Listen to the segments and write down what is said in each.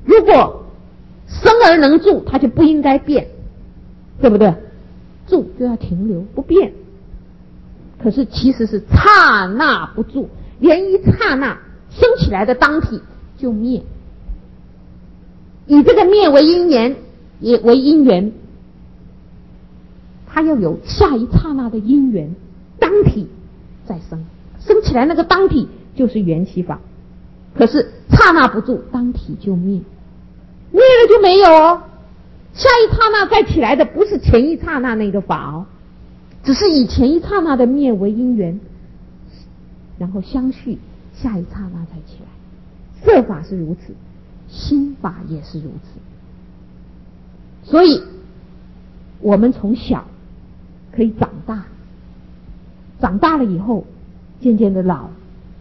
如果生而能住，它就不应该变，对不对？住就要停留不变。可是其实是刹那不住，连一刹那升起来的当体就灭，以这个灭为因缘，也为因缘，它要有下一刹那的因缘，当体再生，升起来那个当体就是缘起法。可是刹那不住，当体就灭，灭了就没有哦。下一刹那再起来的不是前一刹那那个法哦，只是以前一刹那的灭为因缘，然后相续，下一刹那再起来。色法是如此，心法也是如此。所以我们从小可以长大，长大了以后渐渐的老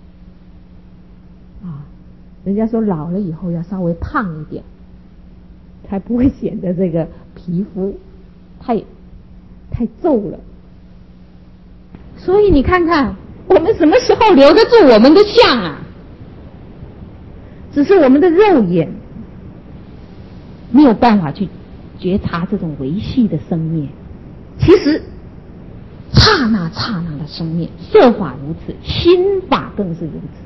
啊，人家说老了以后要稍微胖一点，才不会显得这个皮肤太皱了。所以你看看我们什么时候留得住我们的相啊？只是我们的肉眼没有办法去觉察这种维系的生灭。其实刹那刹那的生灭，色法如此，心法更是如此。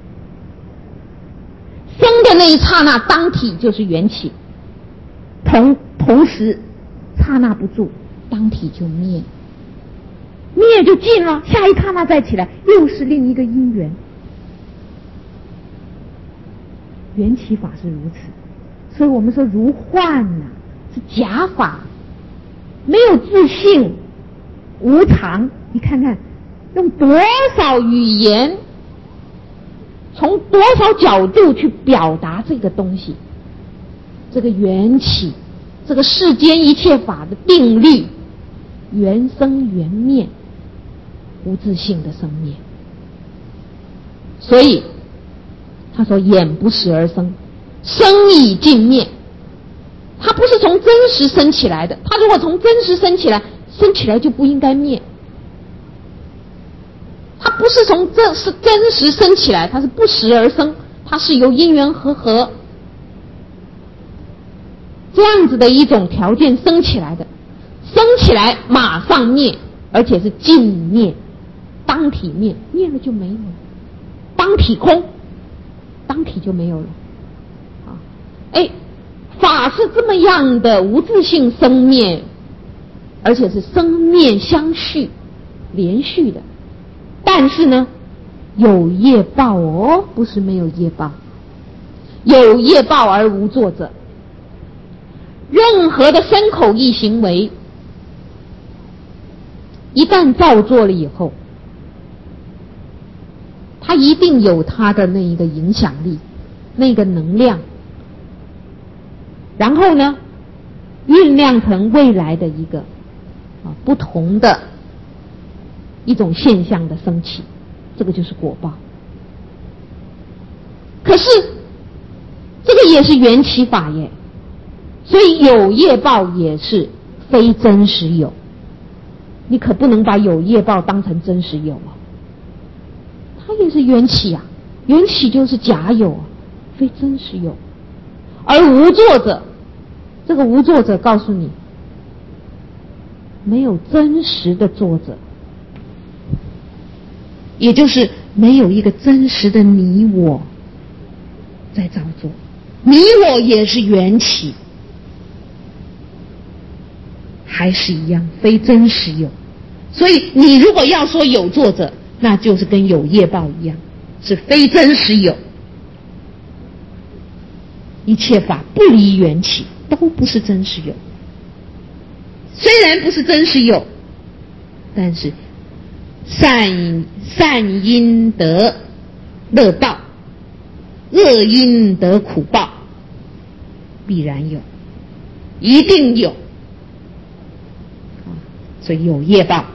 生的那一刹那当体就是缘起，同时刹那不住，当体就灭，灭就尽了，下一刹那再起来又是另一个因缘。缘起法是如此，所以我们说如幻啊，是假法，没有自性，无常。你看看用多少语言，从多少角度去表达这个东西，这个缘起，这个世间一切法的定律，缘生缘灭，无自性的生灭。所以他说眼不识而生，生亦尽灭。它不是从真实生起来的，它如果从真实生起来就不应该灭。它不是从真实生起来，它是不识而生，它是由因缘和这样子的一种条件生起来的，生起来马上灭，而且是尽灭，当体灭，灭了就没有了，当体空，当体就没有了。法是这么样的无自性生灭，而且是生灭相续连续的。但是呢，有业报哦，不是没有业报，有业报而无作者。任何的身口意行为，一旦造作了以后，它一定有它的那一个影响力，那个能量，然后呢酝酿成未来的一个不同的一种现象的升起，这个就是果报。可是这个也是缘起法耶，所以有业报也是非真实有，你可不能把有业报当成真实有啊，它也是缘起啊，缘起就是假有啊，非真实有。而无作者，这个无作者告诉你，没有真实的作者，也就是没有一个真实的你我在造作，你我也是缘起，还是一样非真实有。所以你如果要说有作者，那就是跟有业报一样，是非真实有。一切法不离缘起，都不是真实有。虽然不是真实有，但是善因得乐报，恶因得苦报，必然有，一定有。所以有业报。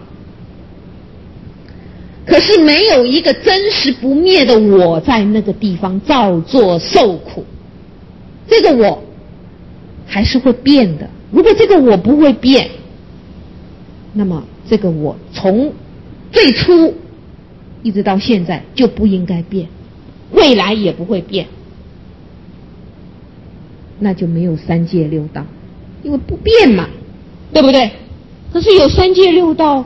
可是没有一个真实不灭的我在那个地方造作受苦，这个我还是会变的。如果这个我不会变，那么这个我从最初一直到现在就不应该变，未来也不会变。 那就没有三界六道，因为不变嘛，对不对？可是有三界六道，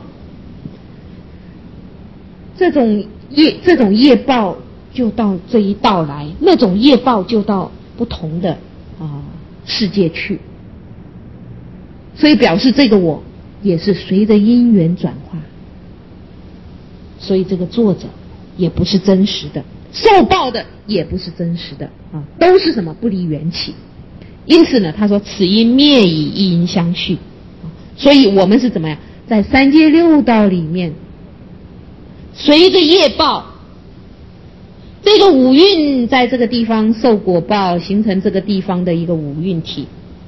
这种业报就到这一道来，那种业报就到不同的世界去，所以表示这个我也是随着因缘转化，所以这个作者也不是真实的，受报的也不是真实的都是什么？不离缘起。因此呢，他说此因灭以一因相续，所以我们是怎么样？在三界六道里面，随着业报，这个五蕴在这个地方受果报，形成这个地方的一个五蕴体。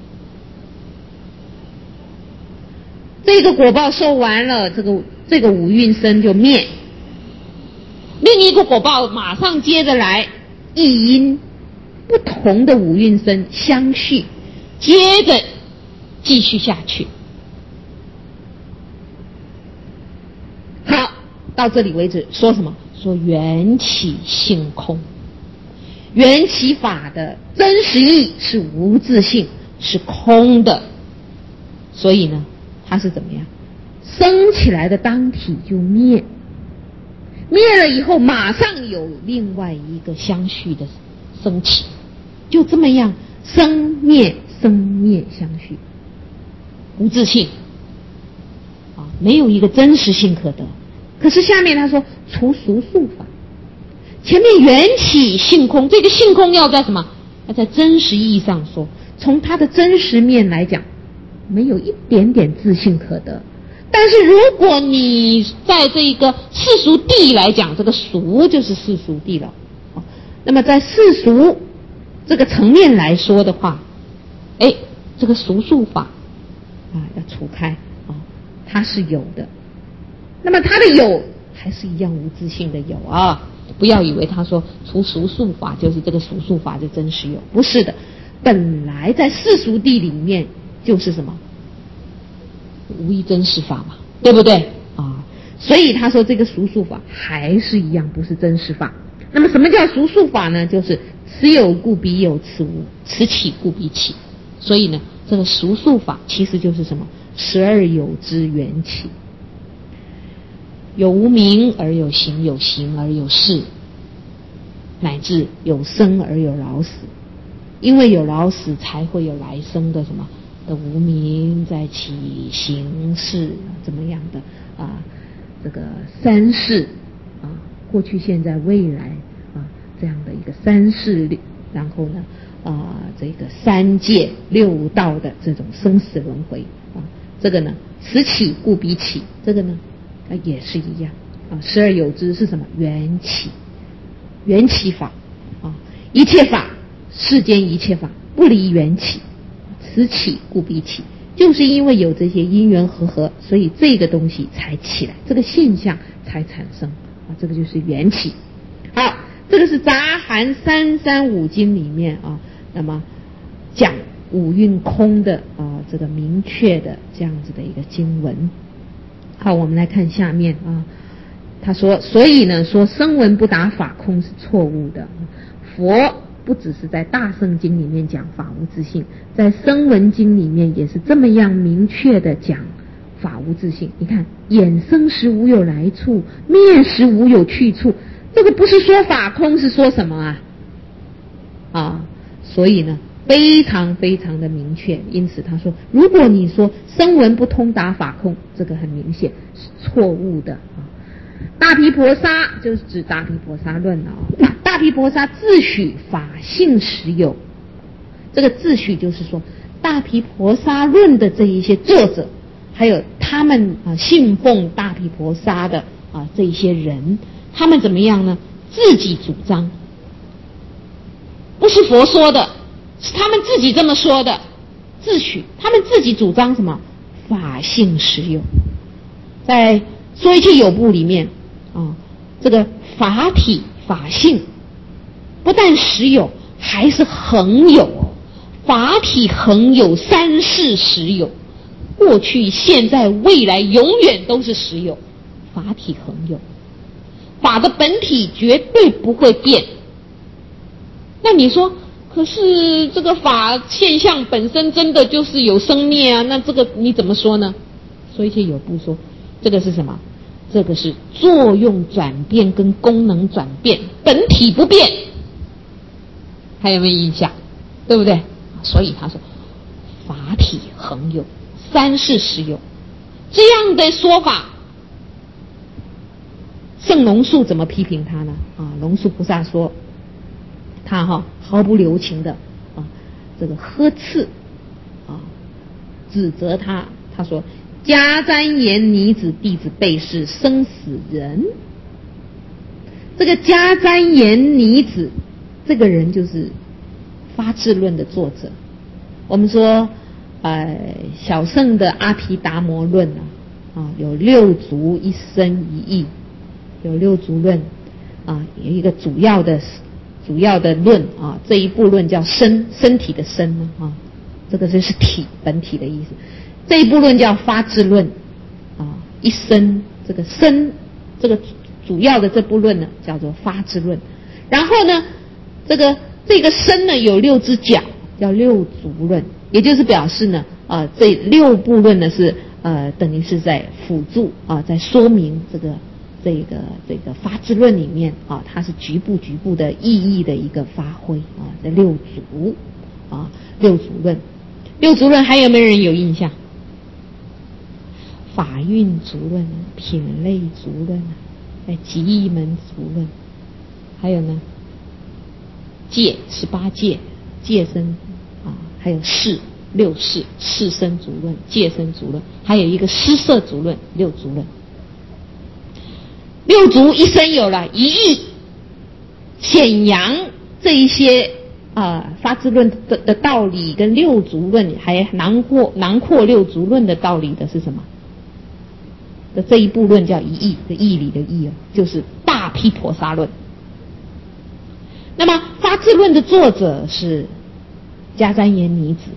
这个果报受完了，这个五蕴身就灭，另一个果报马上接着来，一因不同的五蕴身相续，接着继续下去。好，到这里为止，说什么？说缘起性空。缘起法的真实义是无自性，是空的，所以呢，它是怎么样？生起来的当体就灭，灭了以后马上有另外一个相续的升起，就这么样生灭相续，无自性没有一个真实性可得。可是下面他说除俗数法，前面缘起性空，这个性空要在什么？要在真实意义上说，从它的真实面来讲，没有一点点自性可得。但是如果你在这个世俗谛来讲，这个俗就是世俗谛了，那么在世俗这个层面来说的话，这个俗数法要除开它是有的。那么它的有还是一样无自性的有不要以为他说除俗数法就是这个俗数法就真实有，不是的，本来在世俗谛里面就是什么无一真实法嘛，对不对所以他说这个俗数法还是一样不是真实法。那么什么叫俗数法呢？就是此有故彼有，此无，此起故彼起。所以呢，这个俗数法其实就是什么？12有之缘起，有无名而有形，有形而有事，乃至有生而有老死。因为有老死才会有来生的什么的无名，再起形事怎么样的这个三世过去现在未来这样的一个三世，然后呢这个三界六道的这种生死轮回这个呢此起故彼起，这个呢也是一样12有之是什么？缘起，缘起法一切法，世间一切法不离缘起，此起故彼起，就是因为有这些因缘和，所以这个东西才起来，这个现象才产生这个就是缘起。好，这个是杂含335经里面那么讲五蕴空的这个明确的这样子的一个经文。好，我们来看下面他说所以呢说声闻不达法空是错误的。佛不只是在大乘经里面讲法无自性，在声闻经里面也是这么样明确的讲法无自性。你看衍生时无有来处，灭时无有去处，这个不是说法空，是说什么所以呢非常非常的明确。因此他说如果你说声闻不通达法空，这个很明显是错误的大毗婆沙就是指大毗婆沙论大毗婆沙自诩法性实有，这个自诩就是说大毗婆沙论的这一些作者，还有他们信奉大毗婆沙的这一些人，他们怎么样呢？自己主张，不是佛说的，是他们自己这么说的，自诩他们自己主张什么？法性实有。在说一切有部里面这个法体法性不但实有，还是恒有法体恒有，三世实有，过去现在未来永远都是实有，法体恒有，法的本体绝对不会变。那你说可是这个法现象本身真的就是有生灭啊，那这个你怎么说呢？所以有部说这个是什么？这个是作用转变跟功能转变，本体不变。还有没有印象？对不对？所以他说法体恒有，三世实有。这样的说法，圣龙树怎么批评他呢？龙树菩萨说他毫不留情的这个呵斥指责他。他说迦旃延尼子弟子辈是生死人。这个迦旃延尼子这个人就是发智论的作者。我们说小乘的阿毗达摩论有六足一身一意，有六足论有一个主要的论这一部论叫身体的身这个就是体，本体的意思。这一部论叫发智论一身，这个身这个主要的这部论呢叫做发智论。然后呢这个身呢有六只脚，叫六足论，也就是表示呢这六部论呢是等于是在辅助在说明这个发智论里面它是局部的意义的一个发挥这六足六足论。六足论还有没有人有印象？法运足论品类足论极意门足论，还有呢戒18戒戒身还有六事身足论、戒身足论，还有一个施摄足论、六足论。六足一身有了一意显扬这一些发智论的道理，跟六足论还囊括六足论的道理的是什么？的这一部论叫一义，的义理的义就是大毗婆沙论。那么发智论的作者是迦旃延尼子。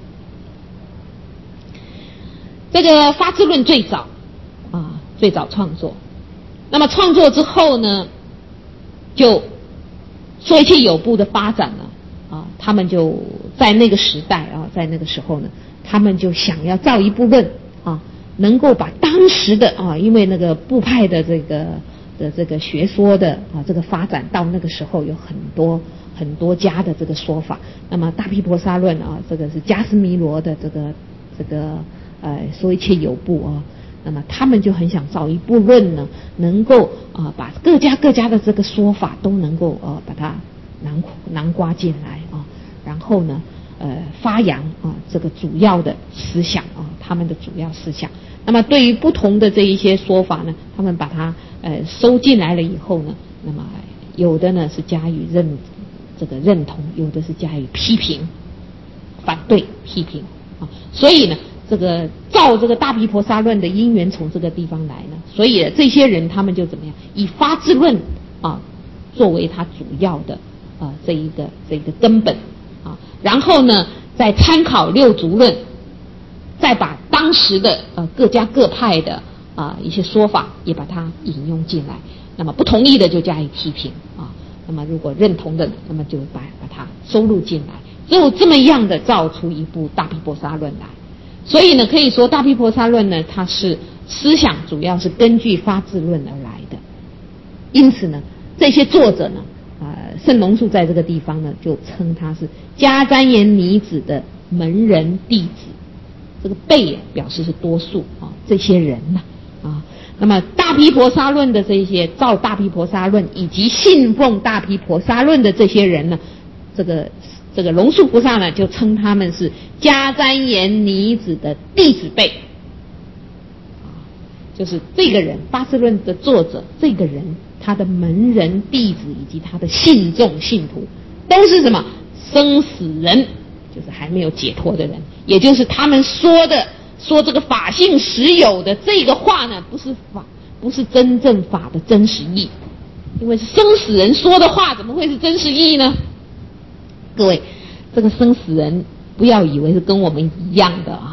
这个发智论最早创作，那么创作之后呢，就说一切有部的发展呢他们就在那个时代在那个时候呢，他们就想要造一部论能够把当时的因为那个部派的这个学说的这个发展到那个时候有很多家的这个说法。那么大毗婆沙论这个是迦斯弥罗的这个说一切有部那么他们就很想造一部论呢，能够把各家的这个说法都能够把它囊括进来然后呢发扬这个主要的思想他们的主要思想。那么对于不同的这一些说法呢，他们把它收进来了以后呢，那么有的呢是加以认同，有的是加以批评、反对、批评所以呢这个造这个大毗婆沙论的因缘从这个地方来呢，所以这些人他们就怎么样，以发智论作为他主要的这一个根本然后呢再参考六足论，再把当时的各家各派的一些说法也把它引用进来。那么不同意的就加以批评那么如果认同的，那么就把它收录进来，只有这么样的造出一部大毗婆沙论来。所以呢可以说大毗婆沙论呢，它是思想主要是根据发智论而来的。因此呢这些作者呢圣龙树在这个地方呢就称他是迦旃延尼子的门人弟子。这个辈表示是多数这些人那么大毗婆沙论的这些造大毗婆沙论以及信奉大毗婆沙论的这些人呢，这个龙树菩萨呢就称他们是迦旃延尼子的弟子辈就是这个人发智论的作者，这个人他的门人弟子以及他的信众信徒都是什么生死人，就是还没有解脱的人，也就是他们说这个法性实有的这个话呢，不是真正法的真实义，因为是生死人说的话，怎么会是真实义呢？各位，这个生死人不要以为是跟我们一样的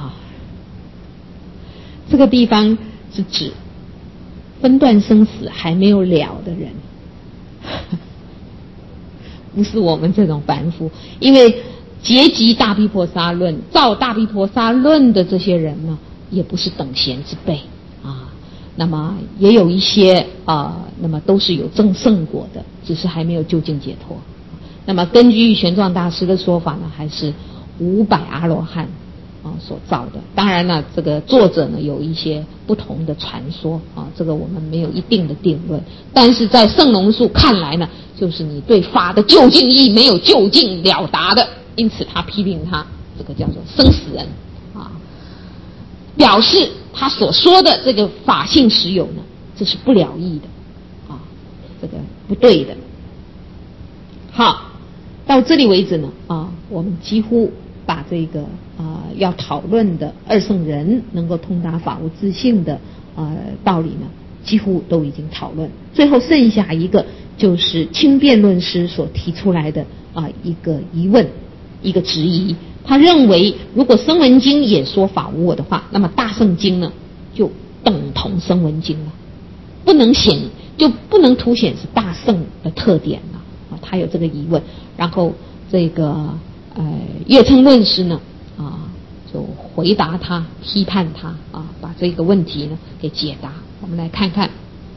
这个地方是指分段生死还没有了的人不是我们这种凡夫，因为结集大毗婆沙论、造大毗婆沙论的这些人呢，也不是等闲之辈啊。那么也有一些那么都是有证圣果的，只是还没有究竟解脱。那么根据玄奘大师的说法呢，还是500阿罗汉所造的。当然了，这个作者呢有一些不同的传说这个我们没有一定的定论。但是在圣龙树看来呢，就是你对法的究竟义没有究竟了达的，因此他批评他这个叫做生死人表示他所说的这个法性实有呢，这是不了义的这个不对的。好，到这里为止呢我们几乎把这个要讨论的二圣人能够通达法无自性的道理呢，几乎都已经讨论。最后剩下一个就是轻辩论师所提出来的一个疑问，一个质疑。他认为如果声闻经也说法无我的话，那么大乘经呢就等同声闻经了，就不能凸显是大乘的特点了他有这个疑问。然后这个月称论师呢就回答他，批判他把这个问题呢给解答。我们来看看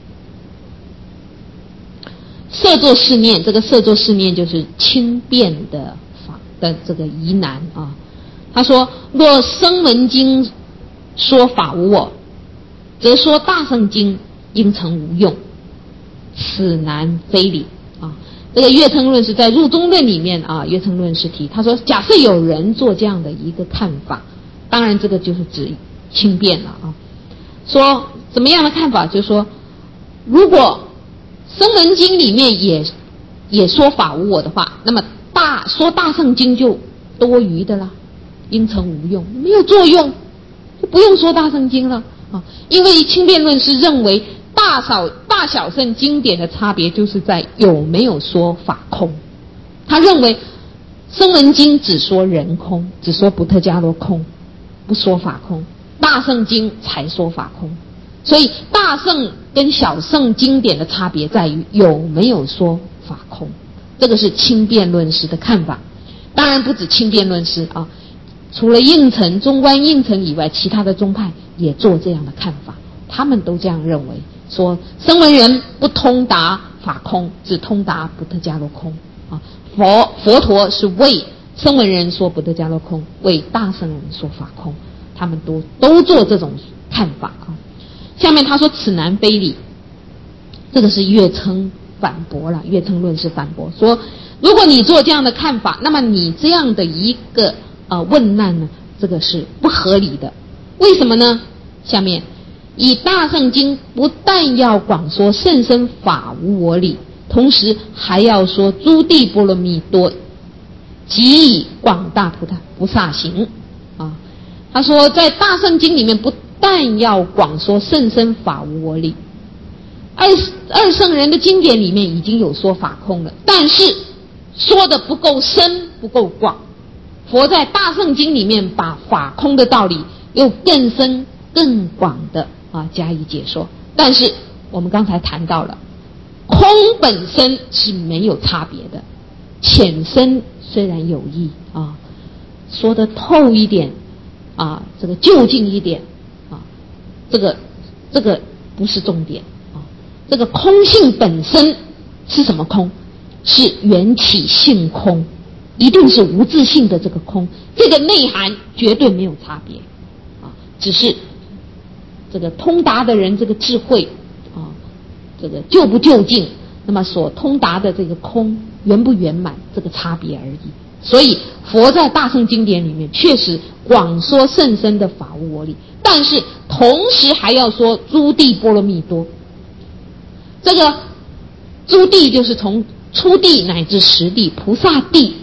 摄作四念，这个摄作四念就是轻辩的法的这个疑难他说若声闻经说法无我，则说大乘经应成无用，此难非理这个月称论师在入中论里面月称论师提，他说假设有人做这样的一个看法，当然这个就是指轻辩了说怎么样的看法，就是说如果声闻经里面也说法无我的话，那么说大乘经就多余的啦，应成无用，没有作用，就不用说大乘经了因为轻辩论师认为大小乘经典的差别就是在有没有说法空。他认为声闻经只说人空，只说不特伽罗空，不说法空，大乘经才说法空。所以大乘跟小乘经典的差别在于有没有说法空，这个是轻辩论师的看法。当然不止轻辩论师除了中观应成以外，其他的宗派也做这样的看法，他们都这样认为，说声闻人不通达法空，只通达不特伽罗空佛陀是为声闻人说不特伽罗空，为大乘人说法空，他们都做这种看法下面他说此难非理，这个是月称反驳了，月称论师反驳说，如果你做这样的看法，那么你这样的一个问难呢，这个是不合理的。为什么呢？下面以大乘经不但要广说甚深法无我理，同时还要说诸地波罗蜜多，即以广大菩萨行他说在大乘经里面不但要广说甚深法无我理，二圣人的经典里面已经有说法空了，但是说的不够深不够广。佛在大乘经里面把法空的道理又更深更广的加以解说。但是我们刚才谈到了空本身是没有差别的，浅深虽然有异说得透一点这个究竟一点这个不是重点这个空性本身是什么空？是缘起性空，一定是无自性的这个空，这个内涵绝对没有差别只是这个通达的人这个智慧这个究不究竟，那么所通达的这个空圆不圆满，这个差别而已。所以佛在大乘经典里面确实广说甚深的法无我理，但是同时还要说诸地波罗蜜多。这个诸地就是从初地乃至十地，菩萨地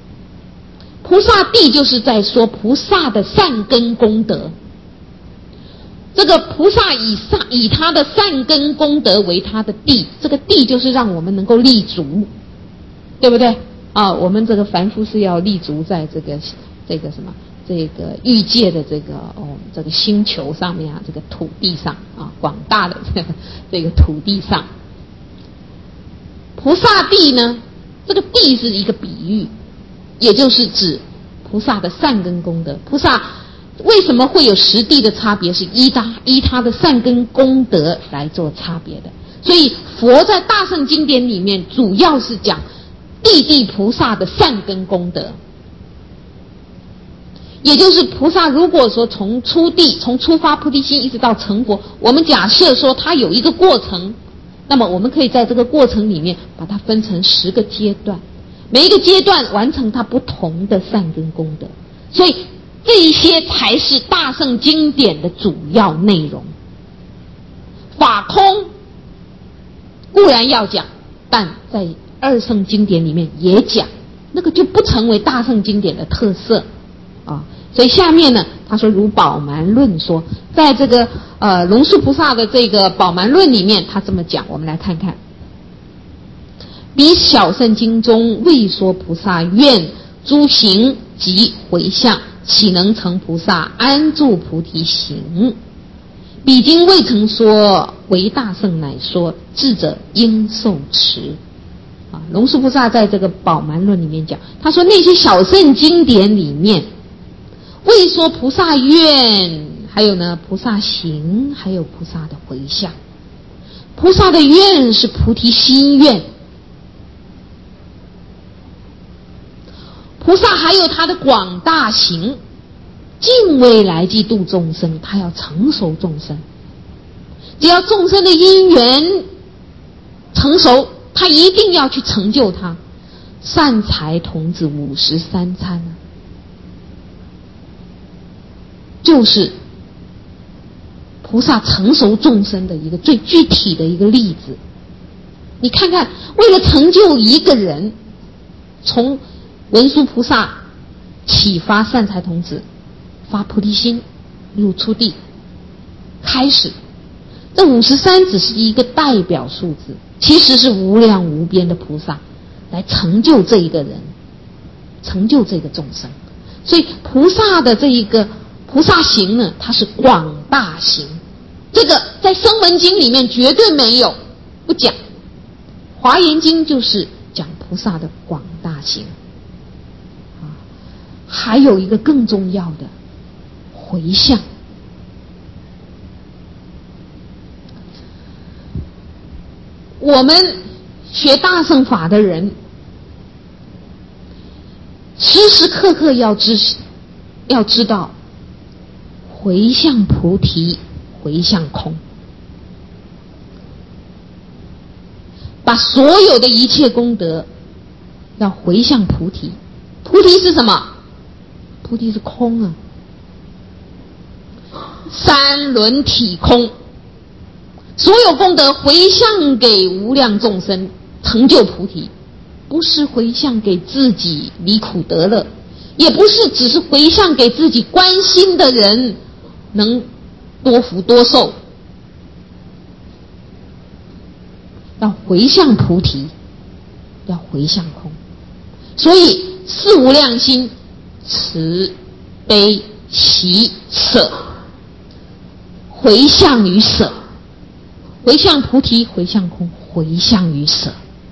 就是在说菩萨的善根功德。这个菩萨以他的善根功德为他的地，这个地就是让我们能够立足，对不对我们这个凡夫是要立足在这个欲界的这个星球上面这个土地上广大的这个土地上。菩萨地呢这个地是一个比喻，也就是指菩萨的善根功德。菩萨为什么会有十地的差别，是依他的善根功德来做差别的。所以佛在大乘经典里面主要是讲地菩萨的善根功德，也就是菩萨如果说从出发菩提心一直到成佛，我们假设说它有一个过程，那么我们可以在这个过程里面把它分成10个阶段，每一个阶段完成它不同的善根功德，所以这一些才是大乘经典的主要内容。法空固然要讲，但在二乘经典里面也讲，那个就不成为大乘经典的特色啊。所以下面呢，他说如宝鬘论说，在这个龙树菩萨的这个宝鬘论里面，他这么讲，我们来看看。彼小乘经中未说菩萨愿诸行及回向，岂能成菩萨安住菩提行？彼经未曾说，唯大乘乃说，智者应受持。龙树菩萨在这个宝鬘论里面讲，他说那些小乘经典里面未说菩萨愿，还有呢菩萨行，还有菩萨的回向。菩萨的愿是菩提心愿，菩萨还有他的广大行，尽未来际度众生，他要成熟众生。只要众生的因缘成熟，他一定要去成就他。善财童子53参就是菩萨成熟众生的一个最具体的一个例子。你看看，为了成就一个人，从文殊菩萨启发善财童子发菩提心入初地开始，这53只是一个代表数字，其实是无量无边的菩萨来成就这一个人，成就这个众生。所以菩萨的这一个菩萨行呢，它是广大行，这个在声闻经里面绝对没有，不讲。华严经就是讲菩萨的广大行。还有一个更重要的回向。我们学大乘法的人，时时刻刻要知道回向菩提，回向空，把所有的一切功德要回向菩提。菩提是什么？菩提是空啊，三轮体空，所有功德回向给无量众生成就菩提，不是回向给自己离苦得乐，也不是只是回向给自己关心的人能多福多寿，要回向菩提，要回向空。所以四无量心，慈悲喜舍，回向于舍，回向菩提，回向空，回向于舍。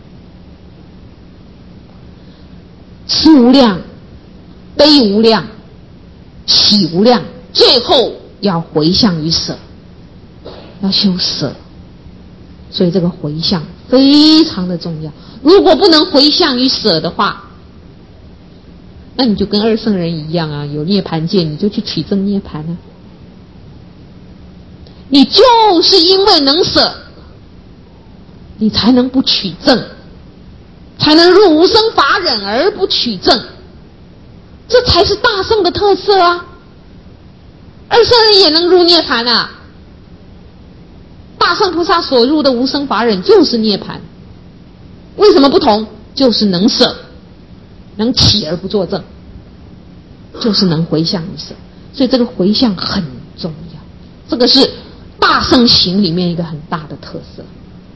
慈无量，悲无量，喜无量，最后要回向于舍，要修舍。所以这个回向非常的重要。如果不能回向于舍的话，那你就跟二圣人一样啊，有涅槃戒你就去取证涅槃啊。你就是因为能舍，你才能不取证，才能入无生法忍而不取证，这才是大圣的特色啊。二圣人也能入涅槃啊，大圣菩萨所入的无生法忍就是涅槃。为什么不同？就是能舍，能起而不作证，就是能回向于舍。所以这个回向很重要，这个是大乘行里面一个很大的特色。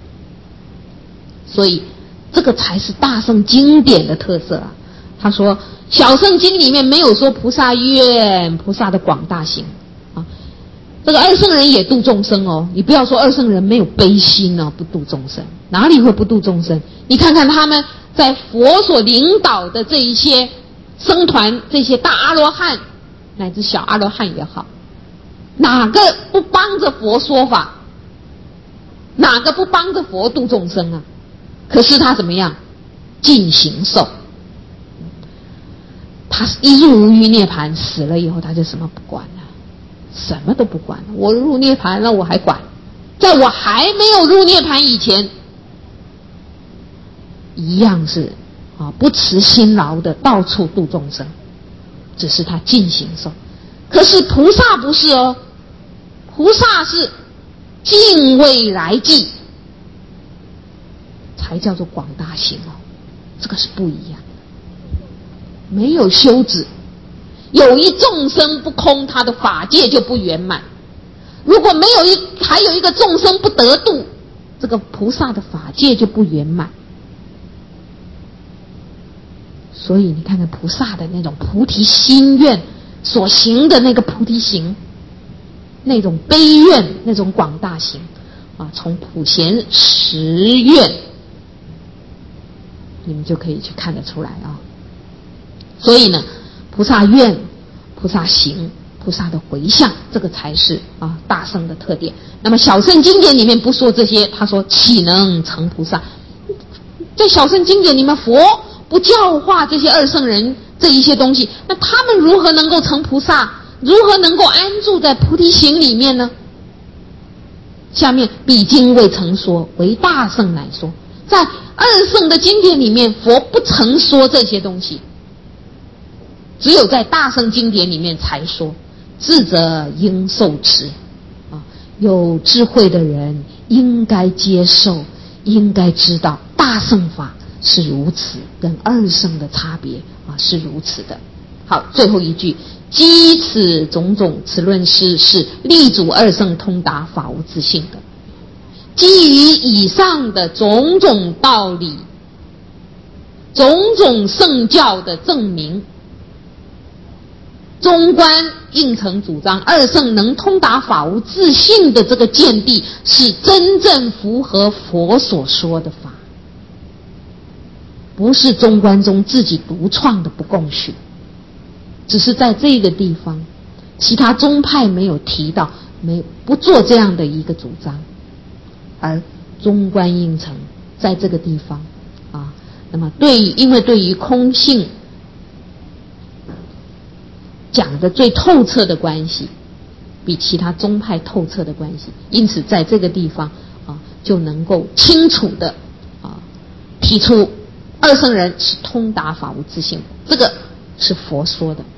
所以这个才是大乘经典的特色啊。他说小乘经里面没有说菩萨愿，菩萨的广大行啊。 这个二圣人也度众生哦，你不要说二圣人没有悲心哦，不度众生，哪里会不度众生？你看看他们在佛所领导的这一些僧团，这些大阿罗汉乃至小阿罗汉也好，哪个不帮着佛说法？哪个不帮着佛度众生啊？可是他怎么样？尽形寿。他一入无余涅槃，死了以后他就什么不管了，什么都不管了。我入涅槃了，我还管？在我还没有入涅槃以前，一样是不辞辛劳的到处度众生，只是他尽形寿。可是菩萨不是哦，菩萨是尽未来际，才叫做广大行哦，这个是不一样的。没有休止，有一众生不空，他的法界就不圆满。如果没有还有一个众生不得度，这个菩萨的法界就不圆满。所以你看看菩萨的那种菩提心愿所行的那个菩提行，那种悲愿，那种广大行从普贤十愿你们就可以去看得出来所以呢，菩萨愿、菩萨行、菩萨的回向，这个才是大圣的特点。那么小圣经典里面不说这些，他说岂能成菩萨？在小圣经典里面，佛不教化这些二圣人这一些东西，那他们如何能够成菩萨？如何能够安住在菩提行里面呢？下面彼经未曾说，唯大圣乃说。在二圣的经典里面，佛不曾说这些东西，只有在大圣经典里面才说。智者应受持有智慧的人应该接受，应该知道大圣法是如此，跟二圣的差别是如此的。好，最后一句，基此种种，此论师是力主二圣通达法无自性的。基于以上的种种道理，种种圣教的证明，中观应成主张二圣能通达法无自性的这个见地，是真正符合佛所说的法，不是中观中自己独创的不共许，只是在这个地方其他宗派没有提到，不做这样的一个主张，而中观应成在这个地方那么因为对于空性讲的最透彻的关系，比其他宗派透彻的关系，因此在这个地方就能够清楚的提出二圣人是通达法无自性的，这个是佛说的。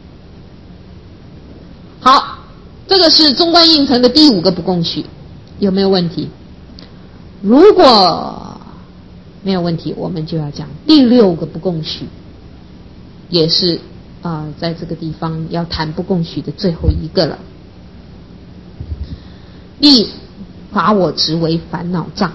好，这个是中观应成的第5个不共许，有没有问题？如果没有问题，我们就要讲第6个不共许，也是在这个地方要谈不共许的最后一个了。立法我执为烦恼障。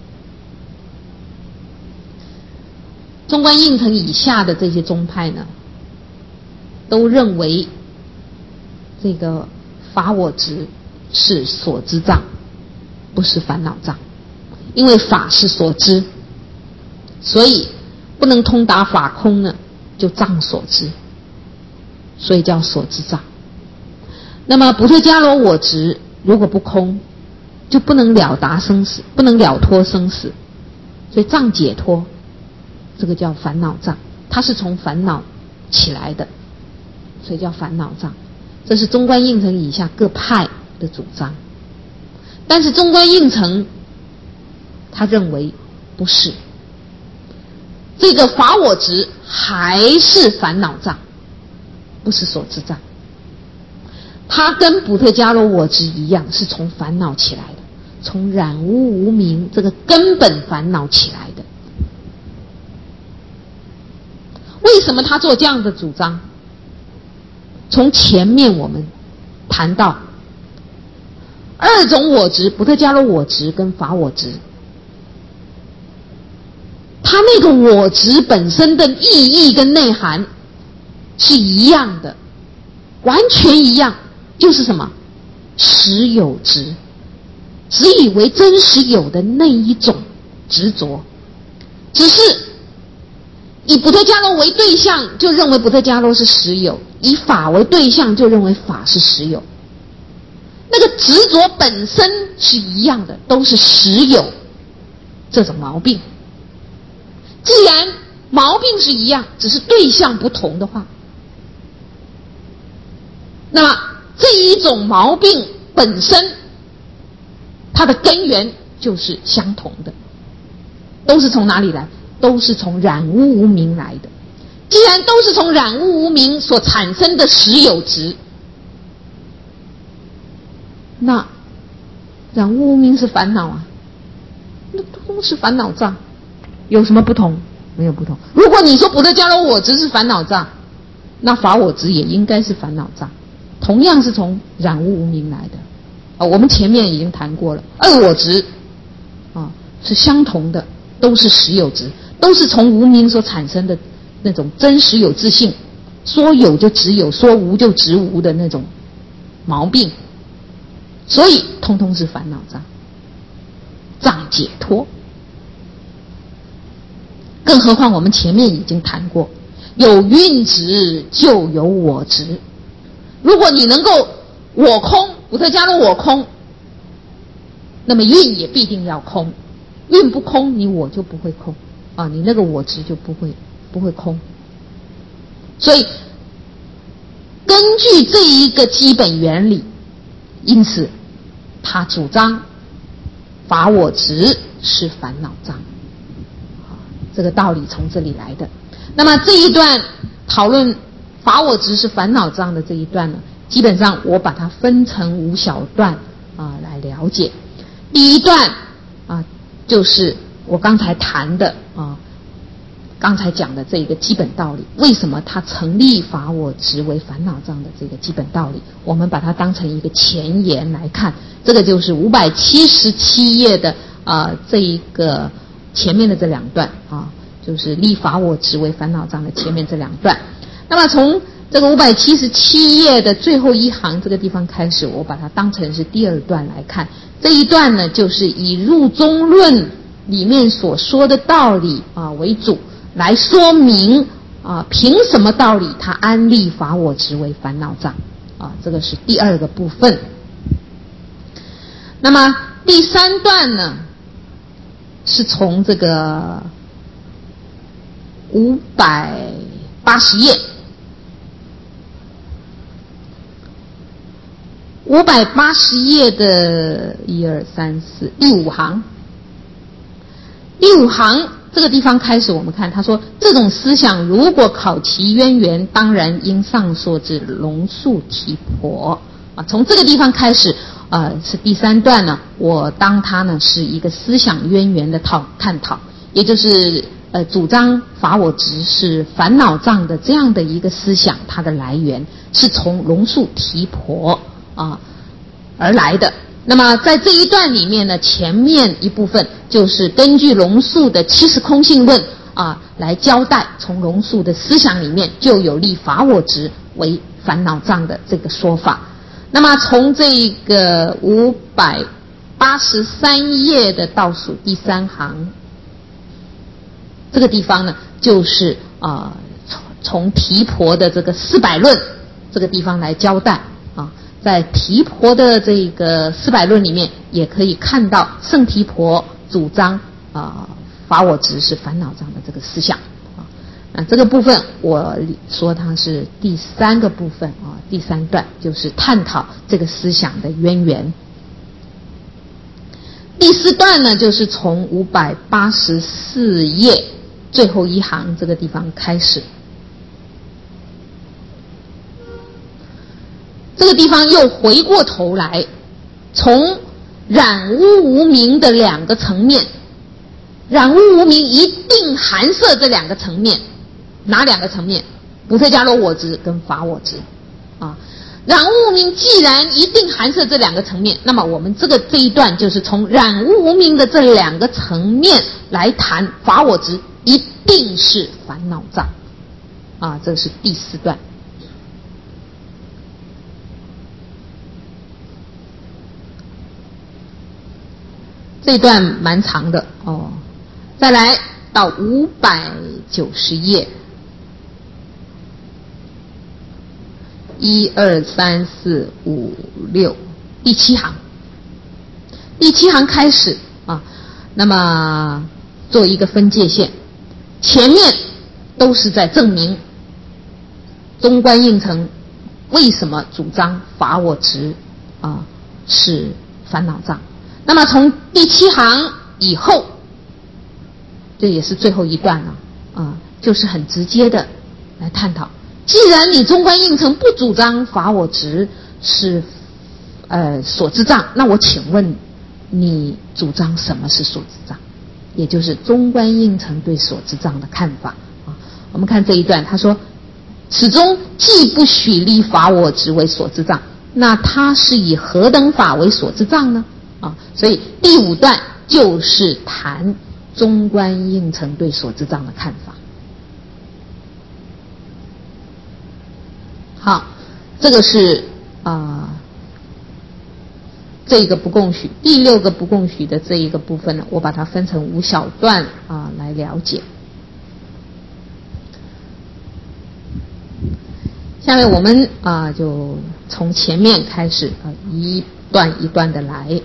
中观应成以下的这些宗派呢，都认为这个法我执是所知障，不是烦恼障。因为法是所知，所以不能通达法空呢，就障所知，所以叫所知障。那么补特伽罗我执如果不空，就不能了达生死，不能了脱生死，所以障解脱，这个叫烦恼障，它是从烦恼起来的，所以叫烦恼障。这是中观应成以下各派的主张。但是中观应成他认为不是，这个法我执还是烦恼障，不是所知障。它跟补特伽罗我执一样，是从烦恼起来的，从染污无明这个根本烦恼起来的。为什么他做这样的主张？从前面我们谈到2种我执，补特伽罗我执跟法我执，它那个我执本身的意义跟内涵是一样的，完全一样，就是什么？ 实有执，只以为真实有的那一种执着，只是以补特伽罗为对象，就认为补特伽罗是实有；以法为对象，就认为法是实有。那个执着本身是一样的，都是实有这种毛病。既然毛病是一样，只是对象不同的话，那么这一种毛病本身，它的根源就是相同的，都是从哪里来？都是从染污无明来的。既然都是从染污无明所产生的实有执，那染污无明是烦恼啊，那都是烦恼障，有什么不同？没有不同。如果你说补特伽罗我执是烦恼障，那法我执也应该是烦恼障，同样是从染污无明来的。我们前面已经谈过了，二我执是相同的，都是实有执，都是从无明所产生的那种真实有自性，说有就只有，说无就只无的那种毛病，所以通通是烦恼障，障解脱。更何况我们前面已经谈过，有蕴执就有我执。如果你能够我空，补特伽罗我空，那么蕴也必定要空，蕴不空，你我就不会空啊，你那个我执就不会空。所以根据这一个基本原理，因此他主张法我执是烦恼障，这个道理从这里来的。那么这一段讨论法我执是烦恼障的这一段呢，基本上我把它分成5小段来了解。第一段就是我刚才谈的刚才讲的这一个基本道理，为什么它成立法我执为烦恼障的这个基本道理，我们把它当成一个前言来看。这个就是577页的这一个前面的这2段就是立法我执为烦恼障的前面这2段。那么从这个577页的最后一行这个地方开始，我把它当成是第2段来看。这一段呢，就是以入中论里面所说的道理为主，来说明凭什么道理他安立法我执为烦恼障这个是第2个部分。那么第3段呢，是从这个580页，580页的1、2、3、4第5行，第5行这个地方开始，我们看他说，这种思想如果考其渊源，当然应上溯至龙树提婆从这个地方开始是第3段呢，我当它呢是一个思想渊源的探讨，也就是主张法我执是烦恼障的这样的一个思想，它的来源是从龙树提婆而来的。那么在这一段里面呢，前面一部分就是根据龙树的70空性论来交代，从龙树的思想里面就有立法我执为烦恼障的这个说法。那么从这个583页的倒数第3行这个地方呢，就是从提婆的这个400论这个地方来交代在提婆的这个400论里面，也可以看到圣提婆主张法我执是烦恼障的这个思想这个部分我说它是第3个部分第3段就是探讨这个思想的渊源。第4段呢，就是从584页最后一行这个地方开始，这个地方又回过头来，从染污无明的2个层面，染污无明一定含摄这2个层面，哪2个层面？补特伽罗我执跟法我执染污无明既然一定含摄这2个层面，那么我们这一段就是从染污无明的这2个层面来谈法我执一定是烦恼障这是第4段。 这一段蛮长的哦。再来到590页，1、2、3、4、5、6，第7行，第7行开始啊，那么做一个分界线，前面都是在证明中观应成为什么主张法我执是烦恼障。那么从第7行以后，这也是最后一段了就是很直接的来探讨，既然你中观应成不主张法我执是所知障，那我请问你主张什么是所知障？也就是中观应成对所知障的看法我们看这一段，他说此中既不许立法我执为所知障，那他是以何等法为所知障呢？所以第5段就是谈中观应成对所知障的看法。好，这个是这一个不共许，第6个不共许的这一个部分呢，我把它分成5小段来了解。下面我们就从前面开始一段一段的来。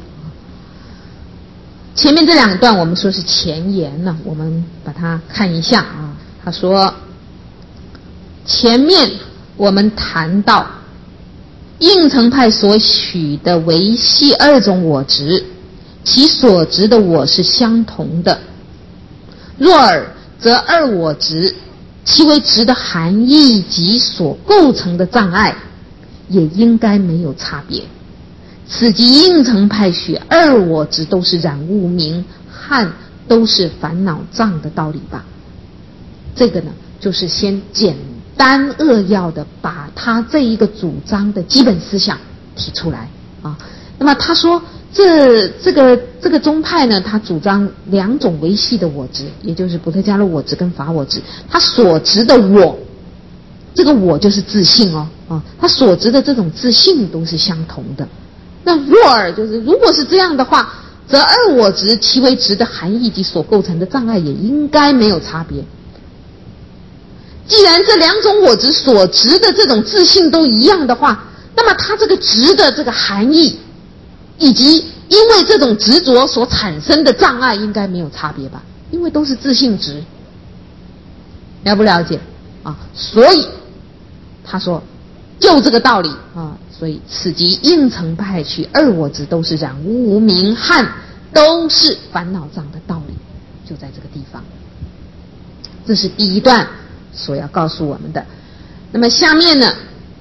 前面这2段我们说是前言呢，我们把它看一下他说前面我们谈到应成派所许的维系2种我执，其所执的我是相同的，若尔则2我执其为执的含义及所构成的障碍也应该没有差别，此即应成派许2我执都是染污名和都是烦恼障的道理吧。这个呢就是先简单扼要的把他这一个主张的基本思想提出来那么他说这个宗派呢，他主张2种维系的我执，也就是补特伽罗我执跟法我执。他所执的我，这个我就是自性他所执的这种自性都是相同的。那若尔就是如果是这样的话，则2我执其为执的含义及所构成的障碍也应该没有差别。既然这2种我执所执的这种自性都一样的话，那么它这个执的这个含义以及因为这种执着所产生的障碍应该没有差别吧，因为都是自性执。了不了解所以他说就这个道理所以此即应成派许2我执都是染污无明和都是烦恼障的道理，就在这个地方。这是第1段所要告诉我们的。那么下面呢，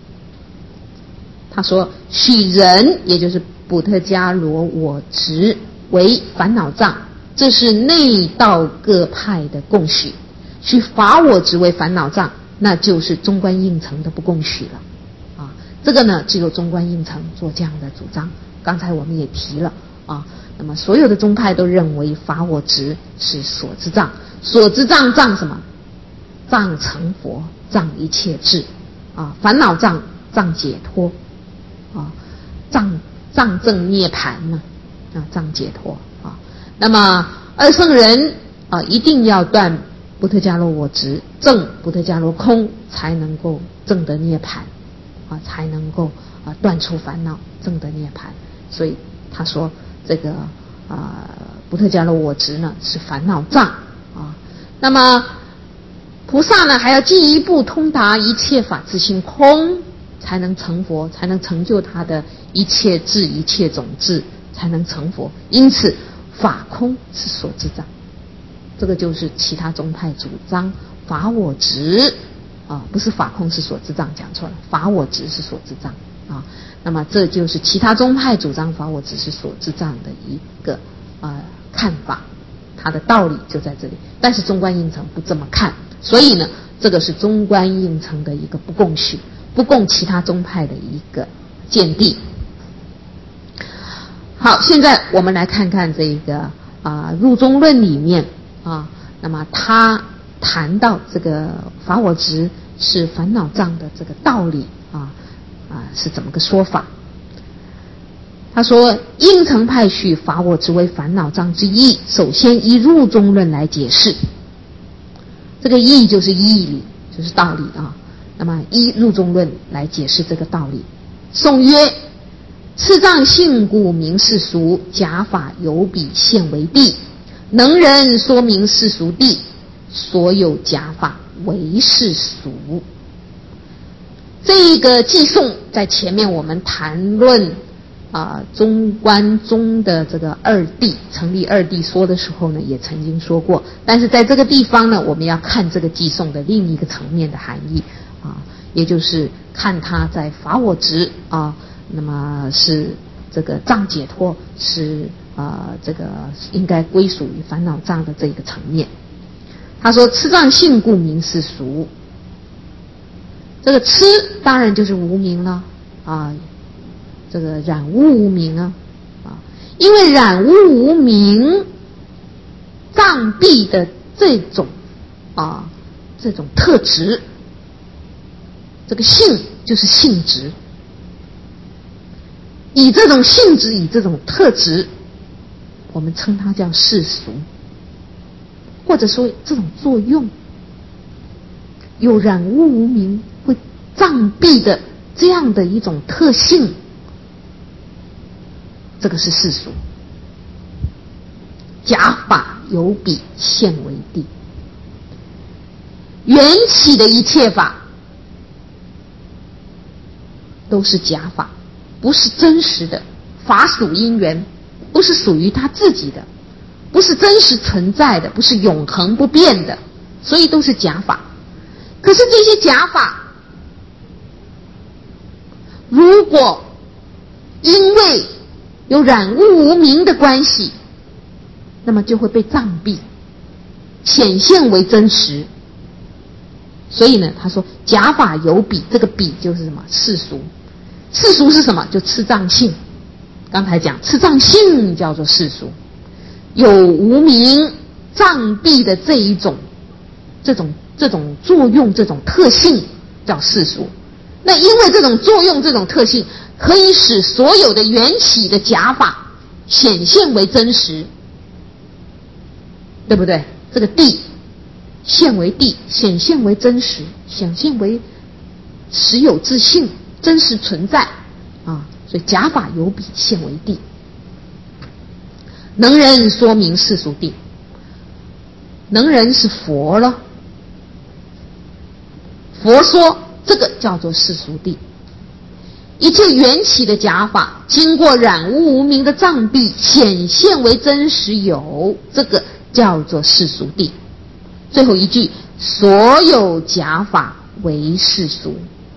他说许人也就是补特伽罗我执为烦恼障，这是内道各派的共许。许法我执为烦恼障，那就是中观应成的不共许了这个呢只有中观应成做这样的主张。刚才我们也提了那么所有的宗派都认为法我执是所知障，所知障障什么？障成佛，障一切智烦恼障障解脱障证涅槃呢障解脱那么2圣人一定要断补特伽罗我执，证补特伽罗空，才能够证得涅槃才能够断除烦恼，证得涅槃。所以他说这个补特伽罗我执呢是烦恼障那么菩萨呢还要进一步通达一切法自性空，才能成佛，才能成就他的一切智一切种智，才能成佛。因此法空是所知障。这个就是其他宗派主张法我执不是法空是所知障，讲错了，法我执是所知障那么这就是其他宗派主张法我执是所知障的一个看法，它的道理就在这里。但是中观应成不这么看，所以呢这个是中观应成的一个不共许，不共其他宗派的一个见地。好，现在我们来看看这个入中论里面那么他谈到这个法我执是烦恼障的这个道理是怎么个说法。他他说应曾派许法我之为烦恼障之意，首先依入中论来解释。这个义就是义理，就是道理啊。那么依入中论来解释这个道理。颂曰：次障性故名世俗，假法有比现为谛。能人说明世俗谛，所有假法为世俗。这个寄颂在前面我们谈论中观宗的这个二谛，成立二谛说的时候呢，也曾经说过。但是在这个地方呢，我们要看这个寄颂的另一个层面的含义也就是看它在法我执那么是这个障解脱是这个应该归属于烦恼障的这个层面。他说痴障性故名世俗，这个痴当然就是无明了这个染污无明因为染污无明障蔽的这种特质，这个性就是性质，以这种性质，以这种特质，我们称它叫世俗，或者说这种作用，有染污无明会障蔽的这样的一种特性，这个是世俗。假法有比现为谛，缘起的一切法都是假法，不是真实的。法属因缘，不是属于他自己的，不是真实存在的，不是永恒不变的，所以都是假法。可是这些假法，如果因为有染污无明的关系，那么就会被障蔽，显现为真实。所以呢，他说假法有比，这个比就是什么？世俗。世俗是什么？就痴障性。刚才讲痴障性叫做世俗，有无明障蔽的这种作用，这种特性叫世俗。那因为这种作用，这种特性可以使所有的缘起的假法显现为真实，对不对？这个谛现为谛，显现为真实，显现为实有自性，真实存在所以假法有比现为谛。能人说明世俗谛，能人是佛了，佛说这个叫做世俗谛。一切缘起的假法经过染污无明的障蔽，显现为真实有，这个叫做世俗谛。最后一句，所有假法为世俗。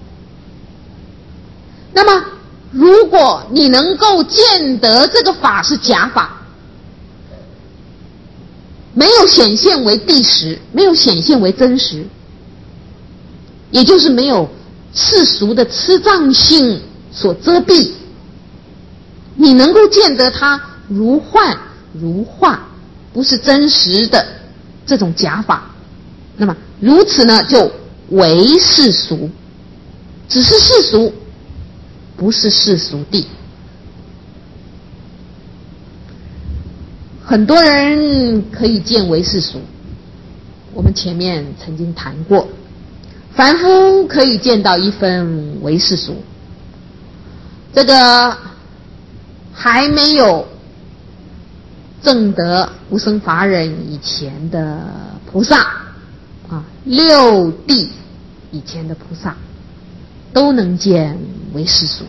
那么如果你能够见得这个法是假法，没有显现为谛实，没有显现为真实，也就是没有世俗的痴障性所遮蔽，你能够见得它如幻如化，不是真实的这种假法，那么如此呢，就为世俗，只是世俗，不是世俗谛。很多人可以见为世俗，我们前面曾经谈过，凡夫可以见到一分为世俗，这个还没有证得无生法忍以前的菩萨六地以前的菩萨都能见为世俗。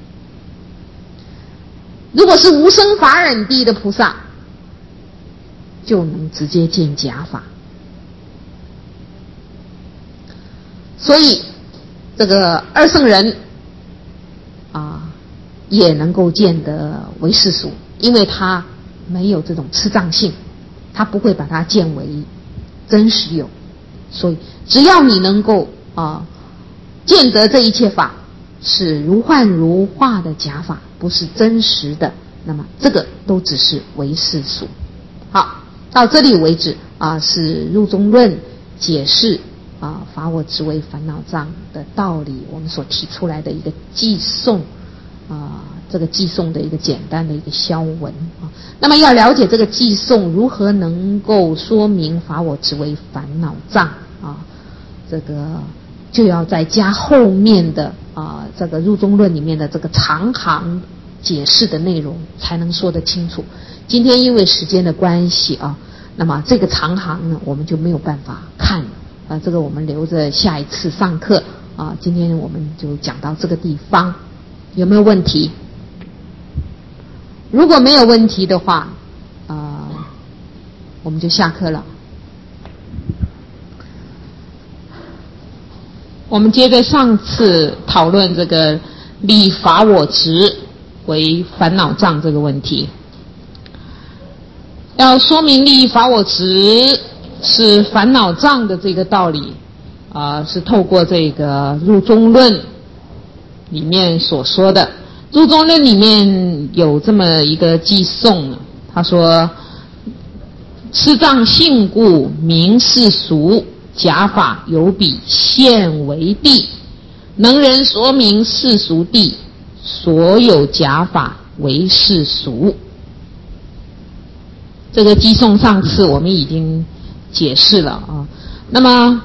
如果是无生法忍地的菩萨，就能直接见假法。所以这个二圣人也能够见得为世俗，因为他没有这种痴障性，他不会把它见为真实有。所以只要你能够见得这一切法是如幻如化的假法，不是真实的，那么这个都只是为世俗。好，到这里为止是入中论解释法我执为烦恼障的道理，我们所提出来的一个寄颂这个寄送的一个简单的一个消文啊。那么要了解这个寄送如何能够说明罚我执为烦恼障啊，这个就要再加后面的这个入中论里面的这个长行解释的内容才能说得清楚。今天因为时间的关系啊，那么这个长行呢我们就没有办法看了这个我们留着下一次上课啊。今天我们就讲到这个地方，有没有问题？如果没有问题的话我们就下课了。我们接着上次讨论这个理罚我执为烦恼障这个问题。要说明理罚我执是烦恼障的这个道理是透过这个入中论里面所说的。入中论里面有这么一个寄颂他说痴障性故名世俗，假法有比现为谛，能人说明世俗谛，所有假法为世俗。这个寄颂上次我们已经解释了那么